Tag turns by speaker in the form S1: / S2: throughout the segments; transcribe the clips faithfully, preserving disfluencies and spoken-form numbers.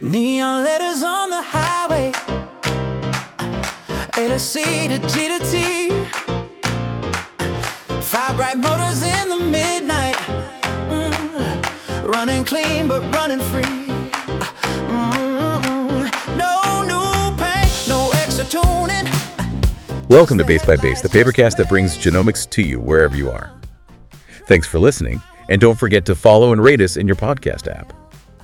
S1: Neon letters on the highway, A to C to G to T. Five bright motors in the midnight, mm, running clean but running free. Mm, no new paint, no extra tuning.
S2: Welcome to Base by Base, the papercast that brings genomics to you wherever you are. Thanks for listening, and don't forget to follow and rate us in your podcast app.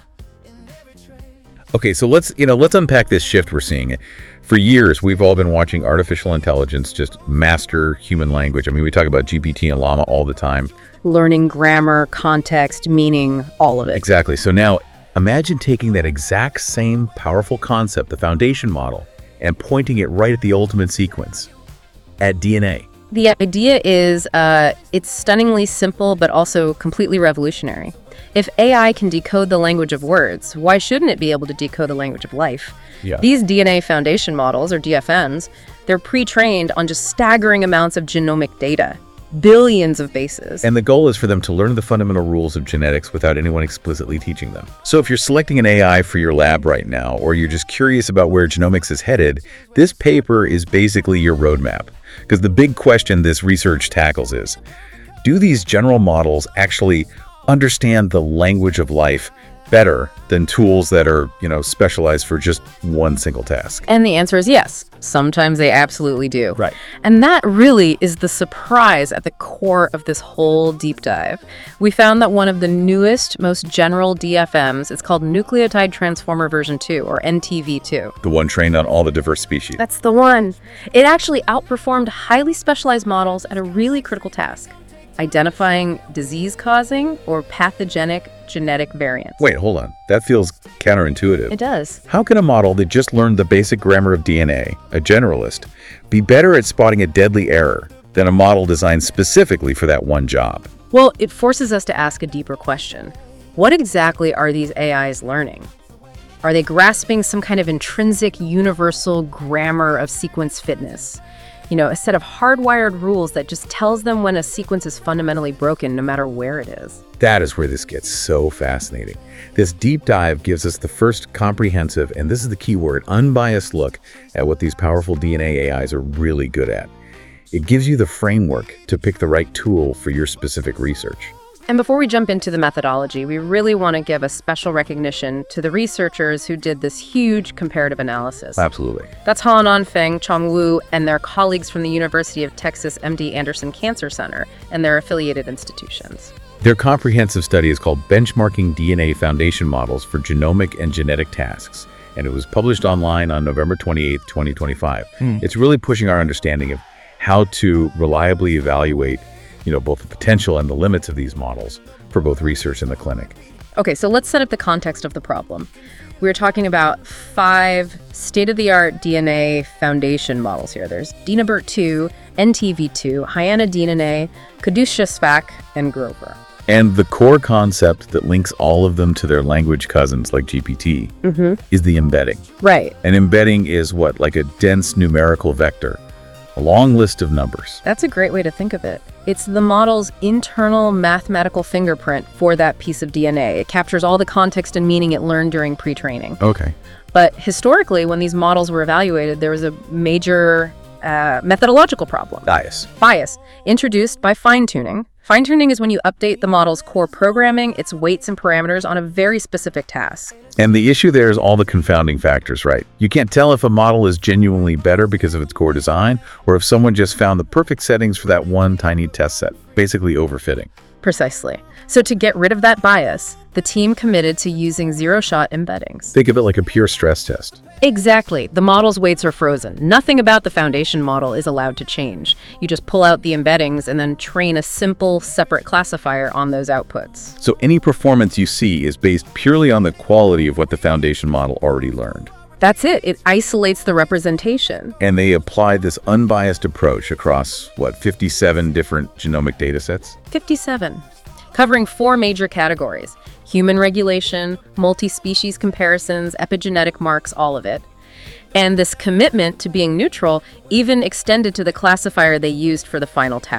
S2: Okay, so let's, you know, let's unpack this shift we're seeing. For years, we've all been watching artificial intelligence just master human language. I mean, we talk about G P T and Llama all the time.
S3: Learning grammar, context, meaning, all of it.
S2: Exactly. So now imagine taking that exact same powerful concept, the foundation model, and pointing it right at the ultimate sequence, at D N A.
S3: The idea is uh, it's stunningly simple, but also completely revolutionary. If A I can decode the language of words, why shouldn't it be able to decode the language of life?
S2: Yeah.
S3: These D N A foundation models, or D F Ms, they're pre-trained on just staggering amounts of genomic data, billions of bases.
S2: And the goal is for them to learn the fundamental rules of genetics without anyone explicitly teaching them. So if you're selecting an A I for your lab right now, or you're just curious about where genomics is headed, this paper is basically your roadmap. Because the big question this research tackles is, do these general models actually understand the language of life better than tools that are, you know, specialized for just one single task?
S3: And the answer is yes. Sometimes they absolutely do.
S2: Right.
S3: And that really is the surprise at the core of this whole deep dive. We found that one of the newest, most general D F Ms, it's called Nucleotide Transformer version two, or N T V two.
S2: The one trained on all the diverse species.
S3: That's the one. It actually outperformed highly specialized models at a really critical task: identifying disease-causing or pathogenic genetic variants.
S2: Wait, hold on. That feels counterintuitive.
S3: It does.
S2: How can a model that just learned the basic grammar of D N A, a generalist, be better at spotting a deadly error than a model designed specifically for that one job?
S3: Well, it forces us to ask a deeper question. What exactly are these A Is learning? Are they grasping some kind of intrinsic universal grammar of sequence fitness? You know, a set of hardwired rules that just tells them when a sequence is fundamentally broken, no matter where it is.
S2: That is where this gets so fascinating. This deep dive gives us the first comprehensive, and this is the key word, unbiased look at what these powerful D N A A Is are really good at. It gives you the framework to pick the right tool for your specific research.
S3: And before we jump into the methodology, we really want to give a special recognition to the researchers who did this huge comparative analysis.
S2: Absolutely.
S3: That's Han-On Feng, Chong Wu, and their colleagues from the University of Texas M D Anderson Cancer Center and their affiliated institutions.
S2: Their comprehensive study is called Benchmarking D N A Foundation Models for Genomic and Genetic Tasks, and it was published online on November twenty-eighth, twenty twenty-five. Hmm. It's really pushing our understanding of how to reliably evaluate, you know, both the potential and the limits of these models for both research and the clinic.
S3: Okay, so let's set up the context of the problem. We're talking about five state-of-the-art D N A foundation models here. There's DNABERT two, N T V two, Hyena D N A, Caduceus-Sfac, and Grover.
S2: And the core concept that links all of them to their language cousins, like G P T, mm-hmm. is the embedding.
S3: Right.
S2: And embedding is what? Like a dense numerical vector. A long list of numbers.
S3: That's a great way to think of it. It's the model's internal mathematical fingerprint for that piece of D N A. It captures all the context and meaning it learned during pre-training.
S2: Okay.
S3: But historically, when these models were evaluated, there was a major uh, methodological problem.
S2: Bias.
S3: Bias, introduced by fine-tuning. Fine-tuning is when you update the model's core programming, its weights and parameters on a very specific task.
S2: And the issue there is all the confounding factors, right? You can't tell if a model is genuinely better because of its core design, or if someone just found the perfect settings for that one tiny test set, basically overfitting.
S3: Precisely. So to get rid of that bias, the team committed to using zero-shot embeddings.
S2: Think of it like a pure stress test.
S3: Exactly. The model's weights are frozen. Nothing about the foundation model is allowed to change. You just pull out the embeddings and then train a simple, separate classifier on those outputs.
S2: So any performance you see is based purely on the quality of what the foundation model already learned.
S3: That's it. It isolates the representation.
S2: And they applied this unbiased approach across, what, fifty-seven different genomic data sets?
S3: fifty-seven. Covering four major categories: human regulation, multi-species comparisons, epigenetic marks, all of it. And this commitment to being neutral even extended to the classifier they used for the final task.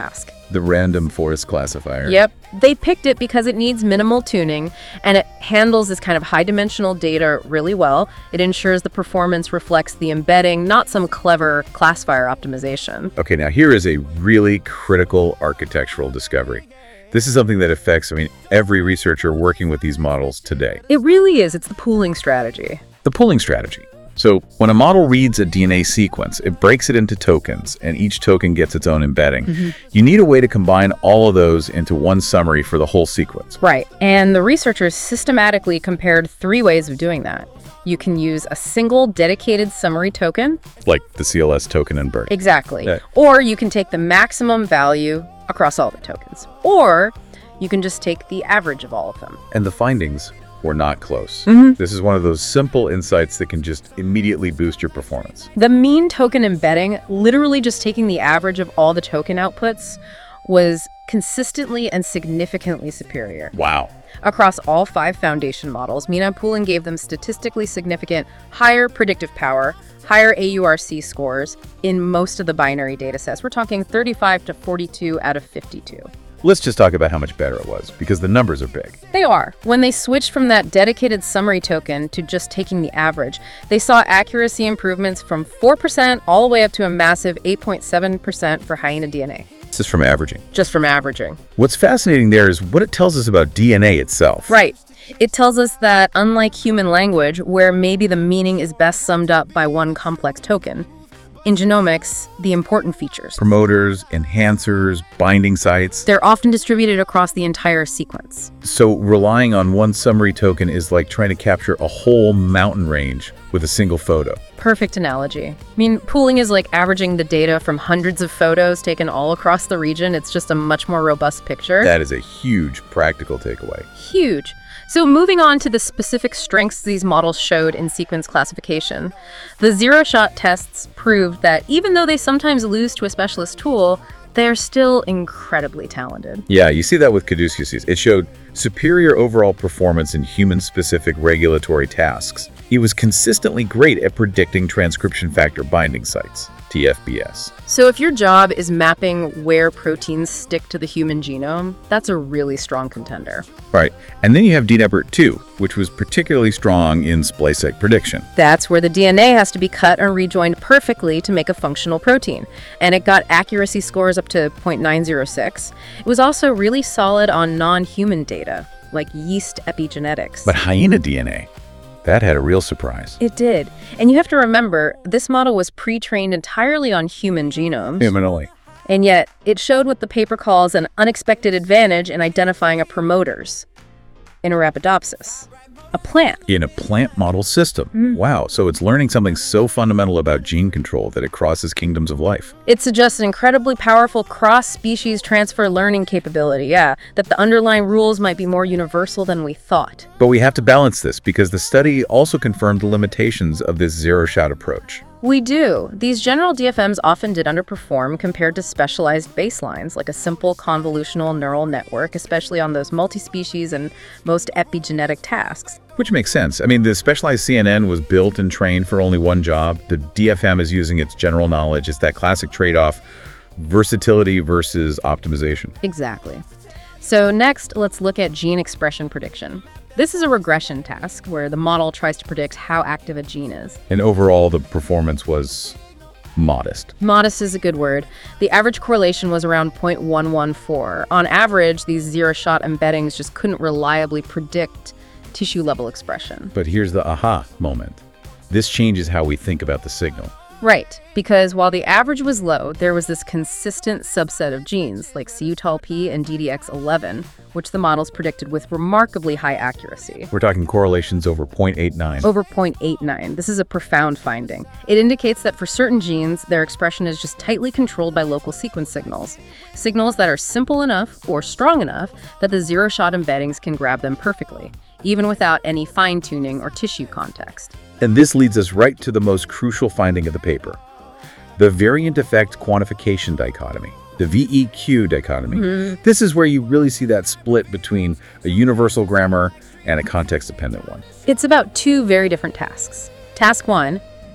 S2: The random forest classifier.
S3: Yep. They picked it because it needs minimal tuning and it handles this kind of high-dimensional data really well. It ensures the performance reflects the embedding, not some clever classifier optimization.
S2: Okay, now here is a really critical architectural discovery. This is something that affects, I mean, every researcher working with these models today.
S3: It really is. It's the pooling strategy.
S2: The pooling strategy. So when a model reads a D N A sequence, it breaks it into tokens, and each token gets its own embedding. Mm-hmm. You need a way to combine all of those into one summary for the whole sequence.
S3: Right. And the researchers systematically compared three ways of doing that. You can use a single dedicated summary token.
S2: Like the C L S token in BERT.
S3: Exactly.
S2: Yeah.
S3: Or you can take the maximum value across all the tokens. Or you can just take the average of all of them.
S2: And the findings were not close.
S3: Mm-hmm.
S2: This is one of those simple insights that can just immediately boost your performance.
S3: The mean token embedding, literally just taking the average of all the token outputs, was consistently and significantly superior.
S2: Wow.
S3: Across all five foundation models, mean pooling gave them statistically significant higher predictive power, higher A U R C scores in most of the binary datasets. We're talking thirty-five to forty-two out of fifty-two.
S2: Let's just talk about how much better it was, because the numbers are big.
S3: They are. When they switched from that dedicated summary token to just taking the average, they saw accuracy improvements from four percent all the way up to a massive eight point seven percent for Hyena D N A.
S2: This is from averaging.
S3: Just from averaging.
S2: What's fascinating there is what it tells us about D N A itself.
S3: Right. It tells us that unlike human language, where maybe the meaning is best summed up by one complex token, in genomics, the important features,
S2: promoters, enhancers, binding sites,
S3: they're often distributed across the entire sequence.
S2: So relying on one summary token is like trying to capture a whole mountain range with a single photo.
S3: Perfect analogy. I mean, pooling is like averaging the data from hundreds of photos taken all across the region. It's just a much more robust picture.
S2: That is a huge practical takeaway.
S3: Huge. So moving on to the specific strengths these models showed in sequence classification, the zero-shot tests proved that even though they sometimes lose to a specialist tool, they're still incredibly talented.
S2: Yeah, you see that with Caduceus. It showed superior overall performance in human-specific regulatory tasks. He was consistently great at predicting transcription factor binding sites, T F B S.
S3: So if your job is mapping where proteins stick to the human genome, that's a really strong contender.
S2: Right. And then you have D N E B R T two, which was particularly strong in splice site prediction.
S3: That's where the D N A has to be cut and rejoined perfectly to make a functional protein. And it got accuracy scores up to zero point nine zero six. It was also really solid on non-human data, like yeast epigenetics.
S2: But Hyena D N A, that had a real surprise.
S3: It did. And you have to remember, this model was pre-trained entirely on human genomes.
S2: Human only.
S3: And yet, it showed what the paper calls an unexpected advantage in identifying a promoters in Arabidopsis, a plant.
S2: In a plant model system. Mm. Wow, so it's learning something so fundamental about gene control that it crosses kingdoms of life.
S3: It suggests an incredibly powerful cross-species transfer learning capability, yeah, that the underlying rules might be more universal than we thought.
S2: But we have to balance this because the study also confirmed the limitations of this zero-shot approach.
S3: We do. These general D F Ms often did underperform compared to specialized baselines, like a simple convolutional neural network, especially on those multi-species and most epigenetic tasks.
S2: Which makes sense. I mean, the specialized C N N was built and trained for only one job. The D F M is using its general knowledge. It's that classic trade-off, versatility versus optimization.
S3: Exactly. So next, let's look at gene expression prediction. This is a regression task where the model tries to predict how active a gene is.
S2: And overall, the performance was modest.
S3: Modest is a good word. The average correlation was around zero point one one four. On average, these zero-shot embeddings just couldn't reliably predict tissue-level expression.
S2: But here's the aha moment. This changes how we think about the signal.
S3: Right, because while the average was low, there was this consistent subset of genes, like C U T A L P and D D X eleven, which the models predicted with remarkably high accuracy.
S2: We're talking correlations over zero point eight nine.
S3: Over zero point eight nine. This is a profound finding. It indicates that for certain genes, their expression is just tightly controlled by local sequence signals. Signals that are simple enough or strong enough that the zero-shot embeddings can grab them perfectly, even without any fine-tuning or tissue context.
S2: And this leads us right to the most crucial finding of the paper, the variant effect quantification dichotomy, the V E Q dichotomy. Mm-hmm. This is where you really see that split between a universal grammar and a context-dependent one.
S3: It's about two very different tasks. Task one,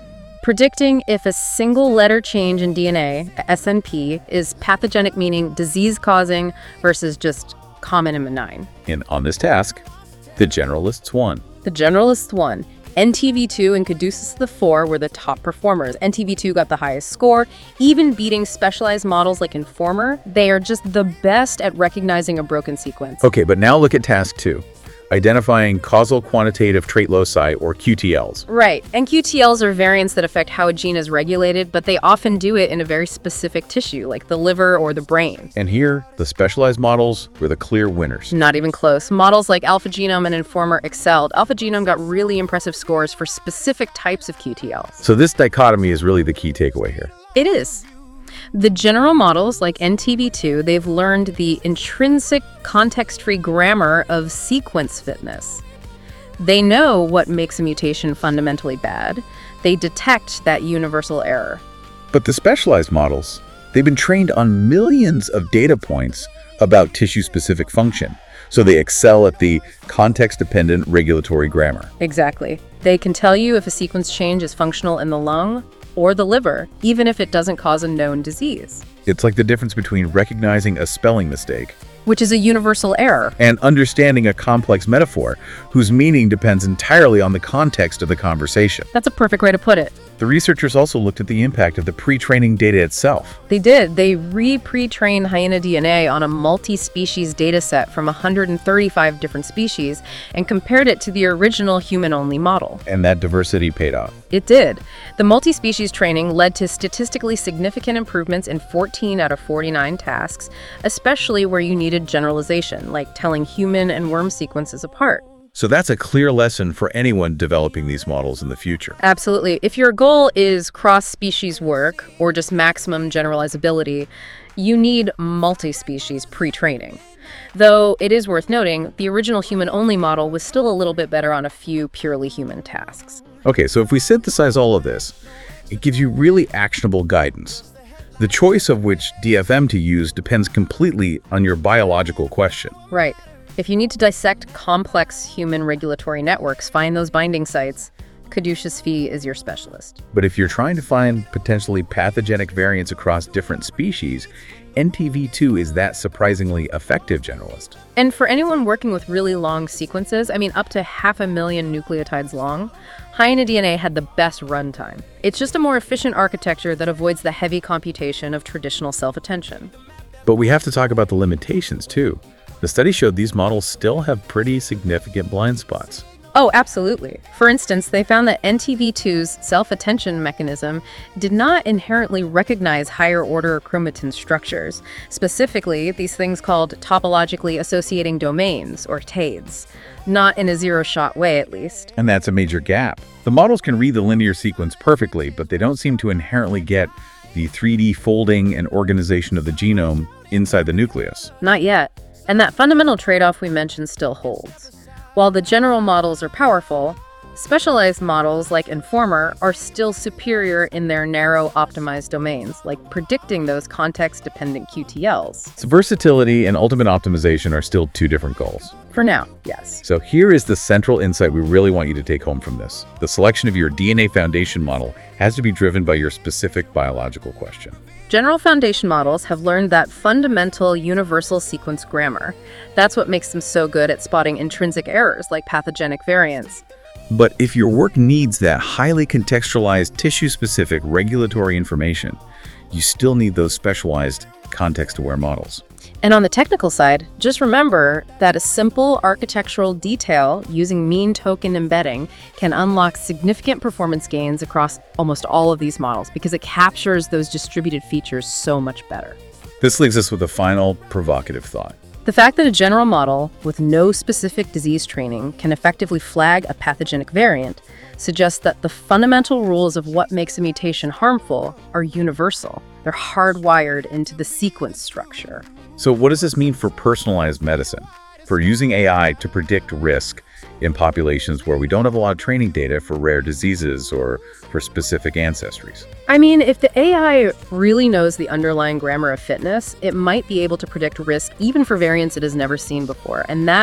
S3: predicting if a single letter change in D N A, S N P, is pathogenic, meaning disease-causing, versus just common and benign.
S2: And on this task, the generalists won.
S3: The generalists won. N T V two and Caduceus the four were the top performers. N T V two got the highest score, even beating specialized models like Informer. They are just the best at recognizing a broken sequence.
S2: Okay, but now look at task two. Identifying causal quantitative trait loci, or Q T Ls.
S3: Right, and Q T Ls are variants that affect how a gene is regulated, but they often do it in a very specific tissue, like the liver or the brain.
S2: And here, the specialized models were the clear winners.
S3: Not even close. Models like AlphaGenome and Informer excelled. AlphaGenome got really impressive scores for specific types of Q T Ls.
S2: So this dichotomy is really the key takeaway here.
S3: It is. The general models, like N T V two, they've learned the intrinsic context-free grammar of sequence fitness. They know what makes a mutation fundamentally bad. They detect that universal error.
S2: But the specialized models, they've been trained on millions of data points about tissue-specific function, so they excel at the context-dependent regulatory grammar.
S3: Exactly. They can tell you if a sequence change is functional in the lung or the liver, even if it doesn't cause a known disease.
S2: It's like the difference between recognizing a spelling mistake,
S3: which is a universal error,
S2: and understanding a complex metaphor whose meaning depends entirely on the context of the conversation.
S3: That's a perfect way to put it.
S2: The researchers also looked at the impact of the pre-training data itself.
S3: They did. They re-pre-trained hyena D N A on a multi-species data set from one hundred thirty-five different species and compared it to the original human-only model.
S2: And that diversity paid off.
S3: It did. The multi-species training led to statistically significant improvements in fourteen out of forty-nine tasks, especially where you needed generalization, like telling human and worm sequences apart.
S2: So that's a clear lesson for anyone developing these models in the future.
S3: Absolutely. If your goal is cross-species work or just maximum generalizability, you need multi-species pre-training. Though it is worth noting, the original human-only model was still a little bit better on a few purely human tasks.
S2: Okay, so if we synthesize all of this, it gives you really actionable guidance. The choice of which D F M to use depends completely on your biological question.
S3: Right. If you need to dissect complex human regulatory networks, find those binding sites. Caduceus V is your specialist.
S2: But if you're trying to find potentially pathogenic variants across different species, N T V two is that surprisingly effective generalist.
S3: And for anyone working with really long sequences, I mean up to half a million nucleotides long, hyena D N A had the best runtime. It's just a more efficient architecture that avoids the heavy computation of traditional self-attention.
S2: But we have to talk about the limitations too. The study showed these models still have pretty significant blind spots.
S3: Oh, absolutely. For instance, they found that N T V two's self-attention mechanism did not inherently recognize higher-order chromatin structures, specifically these things called topologically associating domains, or T A D S, not in a zero-shot way at least.
S2: And that's a major gap. The models can read the linear sequence perfectly, but they don't seem to inherently get the three D folding and organization of the genome inside the nucleus.
S3: Not yet. And that fundamental trade-off we mentioned still holds. While the general models are powerful, specialized models like Informer are still superior in their narrow optimized domains, like predicting those context-dependent Q T Ls.
S2: So versatility and ultimate optimization are still two different goals.
S3: For now, yes.
S2: So here is the central insight we really want you to take home from this. The selection of your D N A foundation model has to be driven by your specific biological question.
S3: General foundation models have learned that fundamental universal sequence grammar. That's what makes them so good at spotting intrinsic errors like pathogenic variants.
S2: But if your work needs that highly contextualized, tissue-specific regulatory information, you still need those specialized context-aware models.
S3: And on the technical side, just remember that a simple architectural detail using mean token embedding can unlock significant performance gains across almost all of these models because it captures those distributed features so much better.
S2: This leaves us with a final provocative thought.
S3: The fact that a general model with no specific disease training can effectively flag a pathogenic variant suggests that the fundamental rules of what makes a mutation harmful are universal. They're hardwired into the sequence structure.
S2: So what does this mean for personalized medicine? For using A I to predict risk in populations where we don't have a lot of training data for rare diseases or for specific ancestries?
S3: I mean, if the A I really knows the underlying grammar of fitness, it might be able to predict risk even for variants it has never seen before. And that,
S2: Yeah.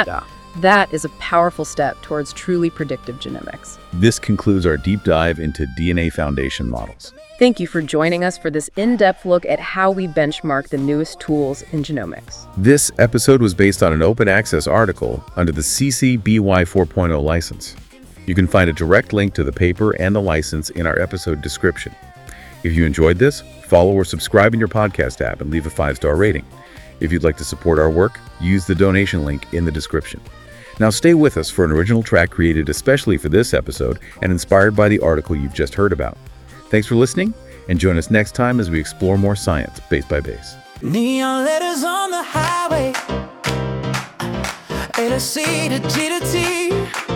S3: That is a powerful step towards truly predictive genomics.
S2: This concludes our deep dive into D N A foundation models.
S3: Thank you for joining us for this in-depth look at how we benchmark the newest tools in genomics.
S2: This episode was based on an open access article under the C C B Y four point oh license. You can find a direct link to the paper and the license in our episode description. If you enjoyed this, follow or subscribe in your podcast app and leave a five-star rating. If you'd like to support our work, use the donation link in the description. Now stay with us for an original track created especially for this episode and inspired by the article you've just heard about. Thanks for listening, and join us next time as we explore more science, base by base.
S1: Neon letters on the highway, A to C to G to T.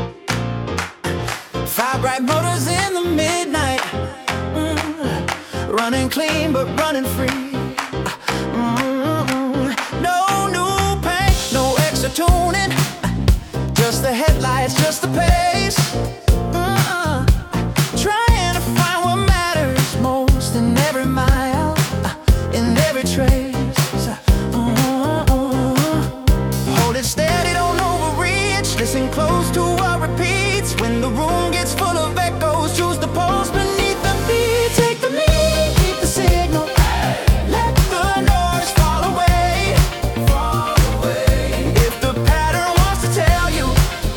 S1: Five bright motors in the midnight, mm, running clean but running free. Mm, no new paint, no extra tuning, just the headlights, just the pace. Mm, trying to find what matters most in every mile, in every trace. Mm, hold it steady, don't overreach. Listen close to what repeats. When the room gets full of echoes, choose the pulse beneath the beat. Take the lead, keep the signal. Let the noise fall away. Fall away. If the pattern wants to tell you,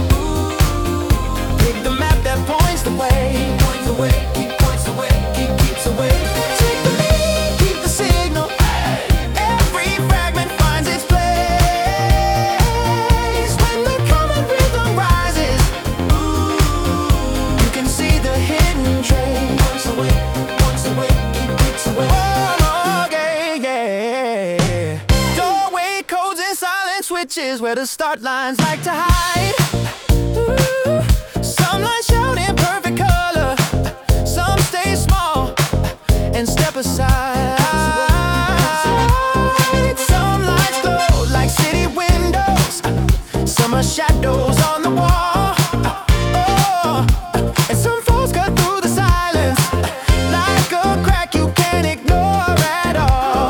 S1: ooh, pick the map that points the way. Points the way, keep points the way, keep keeps away. Take the lead, keep the signal. Every fragment finds its place. When the common rhythm rises, ooh, you can see the hidden trace. Points away, points away, keep keeps away. Oh, yeah, yeah. Doorway codes and silent switches where the start lines like to hide. Ooh, some lines shout in perfect color, some stay small and step aside. Some lights glow like city windows, some are shadows on the wall. Oh, and some falls cut through the silence like a crack you can't ignore at all.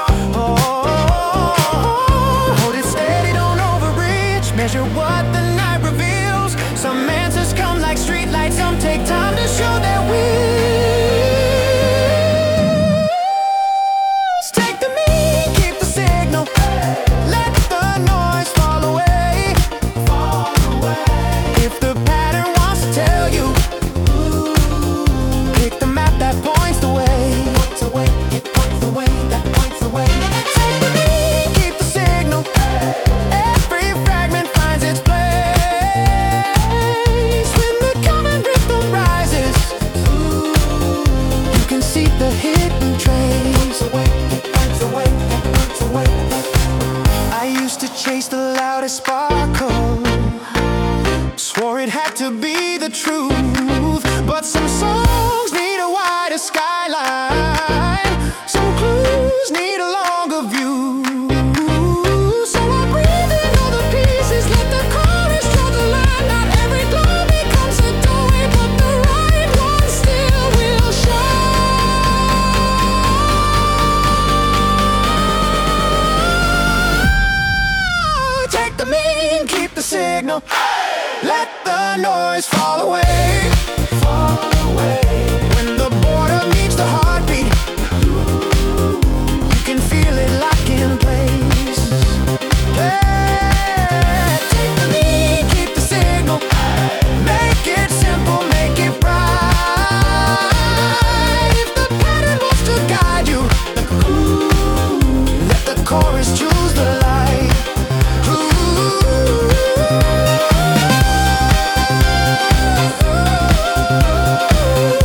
S1: Oh, hold it steady, don't overreach. Measure what the night reveals. Some answers come like streetlights, some take time to show their wheels. Take the lead, keep the signal. Let the noise fall away. Fall away. If the pattern wants to tell you, ooh, pick the map that points the way. Points away, it points the way, that points the way. Take the lead, keep the signal. Every fragment finds its place. When the common rhythm rises, ooh, you can see the hidden trace. Points away, it points away, it points away. I used to chase the loudest sparkle, swore it had to be the truth. But some songs need a wider skyline, some clues need a longer view. So I breathe in all the pieces, let the chorus draw the line. Not every glow becomes a doorway, but the right one still will shine. Take the mean, keep the signal. Let the noise fall away. Fall away. When the border meets the heartbeat, you can feel it lock in place. Yeah. Take the lead, keep the signal. Make it simple, make it bright. If the pattern wants to guide you, ooh, let the chorus choose the light. Ooh.